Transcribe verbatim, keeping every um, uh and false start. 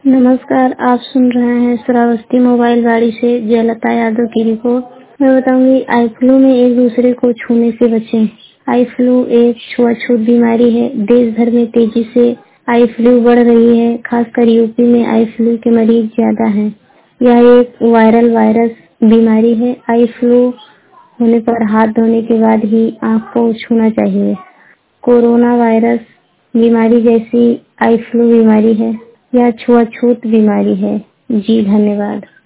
नमस्कार, आप सुन रहे हैं श्रावस्ती मोबाइल गाड़ी से जयलता यादव की रिपोर्ट। मैं बताऊंगी आई फ्लू में एक दूसरे को छूने से बचें। आई फ्लू एक छुआछूत बीमारी है। देश भर में तेजी से आई फ्लू बढ़ रही है। खासकर यूपी में आई फ्लू के मरीज ज्यादा हैं। यह एक वायरल वायरस बीमारी है। आई फ्लू होने पर हाथ धोने के बाद ही आंख को छूना चाहिए। कोरोना वायरस बीमारी जैसी आई फ्लू बीमारी है। यह छुआछूत बीमारी है। जी धन्यवाद।